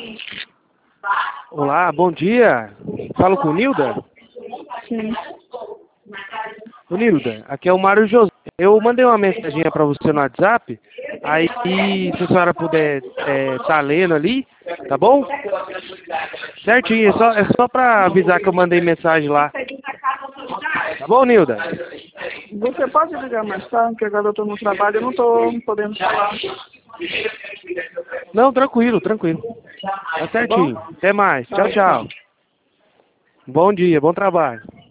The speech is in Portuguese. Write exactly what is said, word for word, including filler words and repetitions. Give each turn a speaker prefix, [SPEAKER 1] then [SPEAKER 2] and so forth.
[SPEAKER 1] Olá, bom dia. Falo com Nilda?
[SPEAKER 2] Sim.
[SPEAKER 1] Ô, Nilda, aqui é o Mário José. Eu mandei uma mensaginha para você no WhatsApp. Aí, se a senhora puder é, tá lendo ali, tá bom? Certinho, é só, é só para avisar que eu mandei mensagem lá. Tá bom, Nilda?
[SPEAKER 2] Você pode ligar mais tarde, porque agora eu estou no trabalho, eu não estou podendo falar.
[SPEAKER 1] Não, tranquilo, tranquilo. Tá certinho. Até mais. Tchau, tchau. Bom dia, bom trabalho.